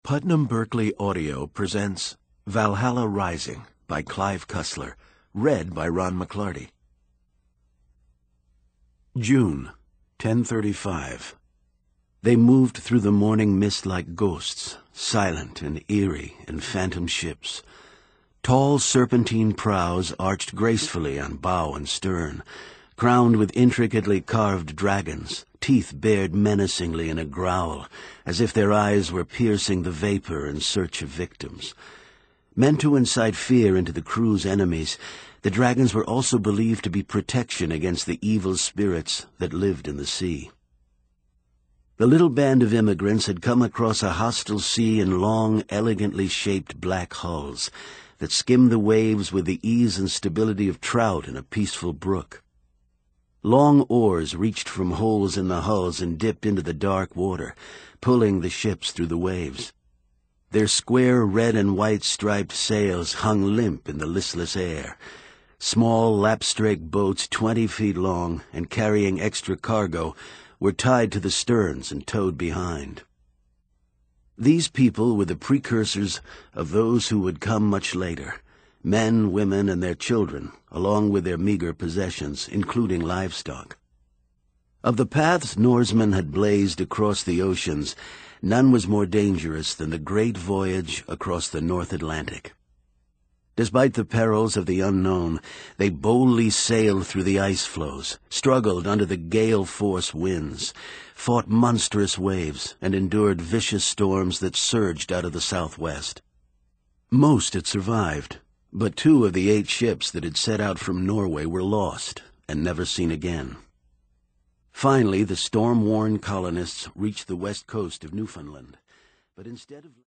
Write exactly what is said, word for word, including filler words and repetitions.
Putnam Berkeley Audio presents Valhalla Rising by Clive Cussler, read by Ron McClarty. June, ten thirty-five. They moved through the morning mist like ghosts, silent and eerie in phantom ships. Tall serpentine prows arched gracefully on bow and stern, crowned with intricately carved dragons, teeth bared menacingly in a growl, as if their eyes were piercing the vapor in search of victims. Meant to incite fear into the crew's enemies, the dragons were also believed to be protection against the evil spirits that lived in the sea. The little band of immigrants had come across a hostile sea in long, elegantly shaped black hulls that skimmed the waves with the ease and stability of trout in a peaceful brook. Long oars reached from holes in the hulls and dipped into the dark water, pulling the ships through the waves. Their square red and white striped sails hung limp in the listless air. Small lapstrake boats twenty feet long and carrying extra cargo were tied to the sterns and towed behind. These people were the precursors of those who would come much later. Men, women, and their children, along with their meager possessions, including livestock. Of the paths Norsemen had blazed across the oceans, none was more dangerous than the great voyage across the North Atlantic. Despite the perils of the unknown, they boldly sailed through the ice floes, struggled under the gale-force winds, fought monstrous waves, and endured vicious storms that surged out of the southwest. Most had survived, but two of the eight ships that had set out from Norway were lost and never seen again. Finally, the storm-worn colonists reached the west coast of Newfoundland, but instead of